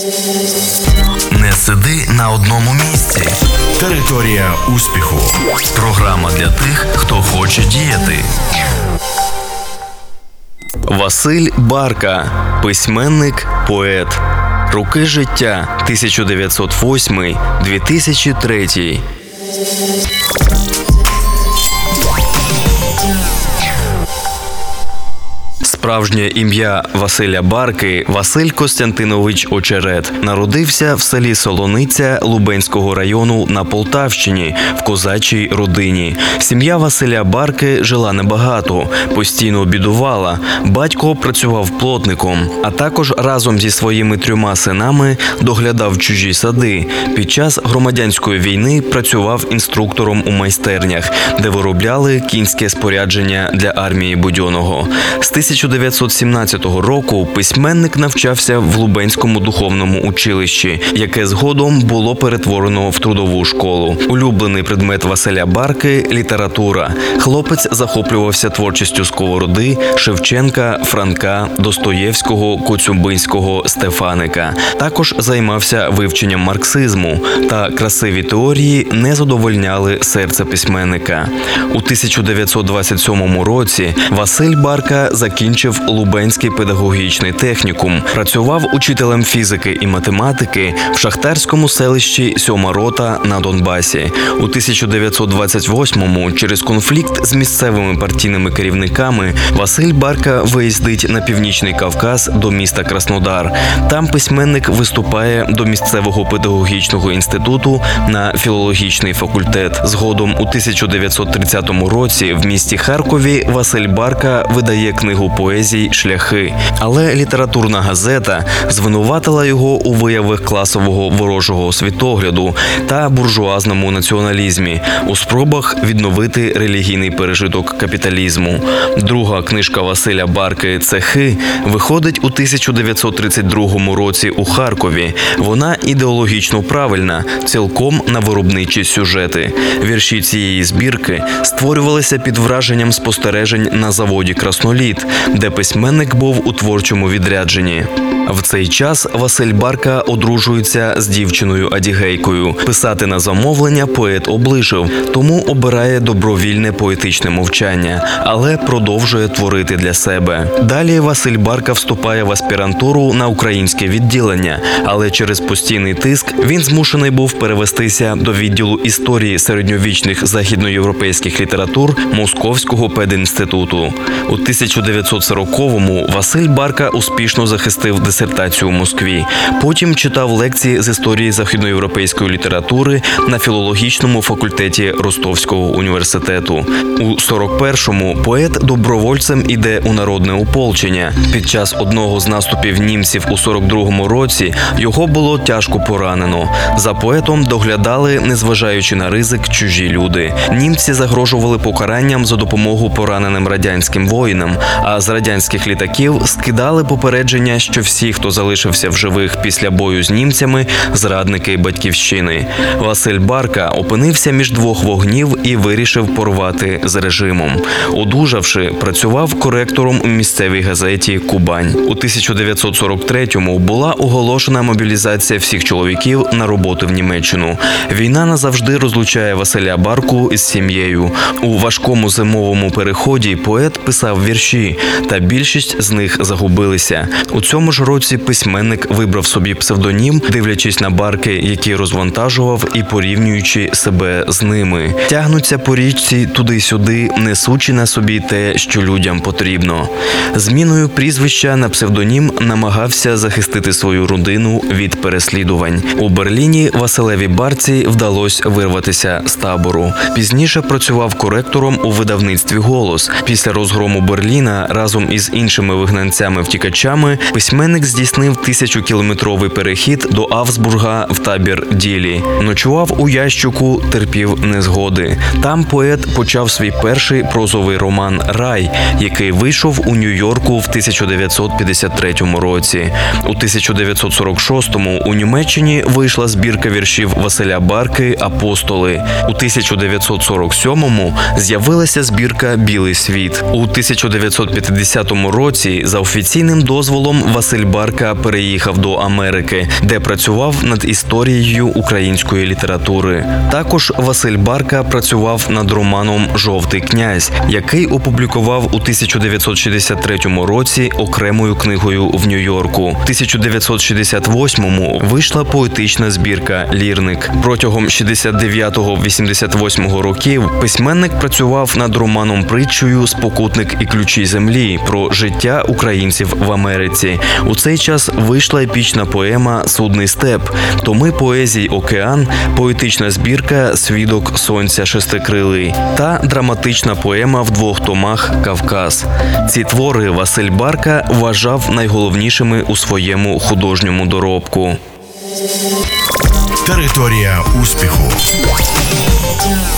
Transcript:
Не сиди на одному місці. Територія успіху. Програма для тих, хто хоче діяти. Василь Барка. Письменник, поет. Роки життя 1908-2003. Справжнє ім'я Василя Барки – Василь Костянтинович Очерет. Народився в селі Солониця Лубенського району на Полтавщині в козачій родині. Сім'я Василя Барки жила небагато, постійно бідувала. Батько працював плотником, а також разом зі своїми 3 синами доглядав чужі сади. Під час громадянської війни працював інструктором у майстернях, де виробляли кінське спорядження для армії Будьонного. З 1917 року письменник навчався в Лубенському духовному училищі, яке згодом було перетворено в трудову школу. Улюблений предмет Василя Барки – література. Хлопець захоплювався творчістю Сковороди, Шевченка, Франка, Достоєвського, Коцюбинського, Стефаника. Також займався вивченням марксизму, та красиві теорії не задовольняли серце письменника. У 1927 році Василь Барка закінчив Лубенський педагогічний технікум. Працював учителем фізики і математики в шахтарському селищі Сьома Рота на Донбасі. У 1928-му через конфлікт з місцевими партійними керівниками Василь Барка виїздить на Північний Кавказ до міста Краснодар. Там письменник виступає до місцевого педагогічного інституту на філологічний факультет. Згодом у 1930 році в місті Харкові Василь Барка видає книгу поезій «Шляхи». Але літературна газета звинуватила його у виявах класового ворожого світогляду та буржуазному націоналізмі, у спробах відновити релігійний пережиток капіталізму. Друга книжка Василя Барки «Цехи» виходить у 1932 році у Харкові. Вона ідеологічно правильна, цілком на виробничі сюжети. Вірші цієї збірки створювалися під враженням спостережень на заводі «Красноліт», де письменник був у творчому відрядженні. В цей час Василь Барка одружується з дівчиною-адігейкою. Писати на замовлення поет облишив, тому обирає добровільне поетичне мовчання, але продовжує творити для себе. Далі Василь Барка вступає в аспірантуру на українське відділення, але через постійний тиск він змушений був перевестися до відділу історії середньовічних західноєвропейських літератур Московського педінституту. У 1940-му Василь Барка успішно захистив дисертацію у Москві. Потім читав лекції з історії західноєвропейської літератури на філологічному факультеті Ростовського університету. У 41-му поет добровольцем іде у народне ополчення. Під час одного з наступів німців у 42-му році його було тяжко поранено. За поетом доглядали, незважаючи на ризик, чужі люди. Німці загрожували покаранням за допомогу пораненим радянським воїнам, а з радянських літаків скидали попередження, що всі, хто залишився в живих після бою з німцями, зрадники батьківщини. Василь Барка опинився між двох вогнів і вирішив порвати з режимом. Одужавши, працював коректором у місцевій газеті «Кубань». У 1943-му була оголошена мобілізація всіх чоловіків на роботу в Німеччину. Війна назавжди розлучає Василя Барку із сім'єю. У важкому зимовому переході поет писав вірші, та більшість з них загубилися. У цьому ж році письменник вибрав собі псевдонім, дивлячись на барки, які розвантажував, і порівнюючи себе з ними. Тягнуться по річці туди-сюди, несучи на собі те, що людям потрібно. Зміною прізвища на псевдонім намагався захистити свою родину від переслідувань. У Берліні Василеві Барці вдалося вирватися з табору. Пізніше працював коректором у видавництві «Голос». Після розгрому Берліна разом із іншими вигнанцями-втікачами письменник здійснив 1000-кілометровий перехід до Авсбурга в табір Ділі. Ночував у ящику, терпів незгоди. Там поет почав свій перший прозовий роман «Рай», який вийшов у Нью-Йорку в 1953 році. У 1946-му у Німеччині вийшла збірка віршів Василя Барки «Апостоли». У 1947-му з'явилася збірка «Білий світ». У 1950 2010 році за офіційним дозволом Василь Барка переїхав до Америки, де працював над історією української літератури. Також Василь Барка працював над романом «Жовтий князь», який опублікував у 1963 році окремою книгою в Нью-Йорку. У 1968-му вийшла поетична збірка «Лірник». Протягом 69-88 років письменник працював над романом-притчею «Спокутник і ключі землі» про життя українців в Америці. У цей час вийшла епічна поема «Судний степ», томи поезій «Океан», поетична збірка «Свідок сонця шестикрилий» та драматична поема в 2 томах «Кавказ». Ці твори Василь Барка вважав найголовнішими у своєму художньому доробку. Територія успіху.